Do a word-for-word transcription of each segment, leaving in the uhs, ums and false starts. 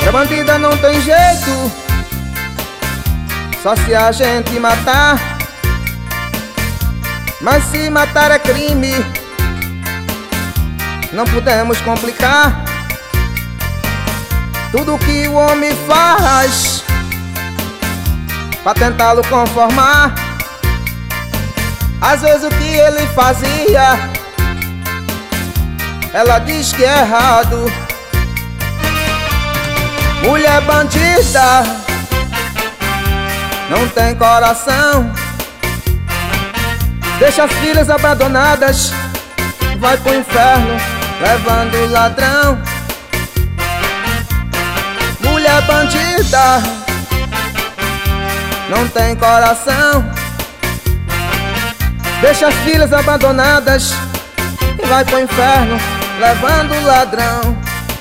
Pra bandida não tem jeito, só se a gente matar. Mas se matar é crime, não podemos complicar. Tudo que o homem faz pra tentá-lo conformar. Às vezes o que ele fazia, ela diz que é errado. Mulher bandida não tem coração, deixa as filhas abandonadas, vai pro inferno levando o ladrão. Mulher bandida não tem coração, deixa as filhas abandonadas e vai pro inferno levando o ladrão.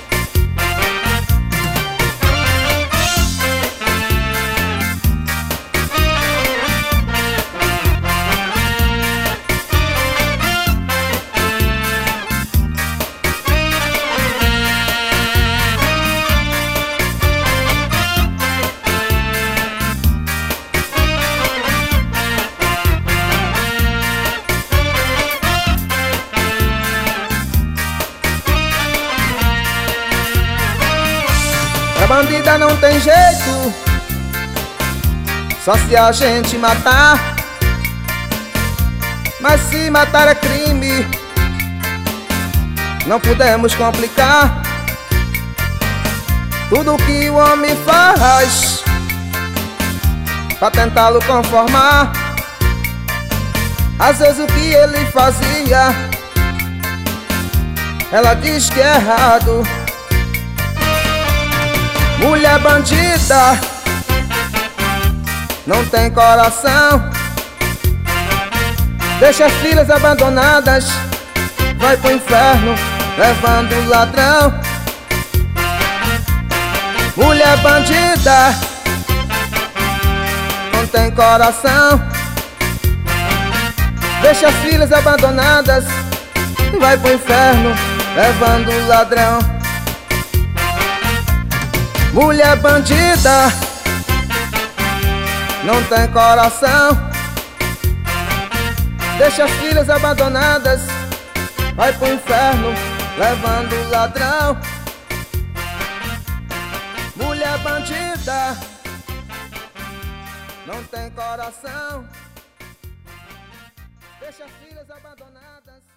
Pra bandida não tem jeito, só se a gente matar. Mas se matar é crime, não podemos complicar. Tudo que o homem faz pra tentá-lo conformar. Às vezes o que ele fazia, ela diz que é errado. Mulher bandida não tem coração, deixa as filhas abandonadas, vai pro inferno levando o ladrão. Mulher bandida não tem coração, deixa as filhas abandonadas, vai pro inferno levando o ladrão. Mulher bandida não tem coração, deixa as filhas abandonadas, vai pro inferno levando o ladrão. Mulher bandida não tem coração, deixa as filhas abandonadas.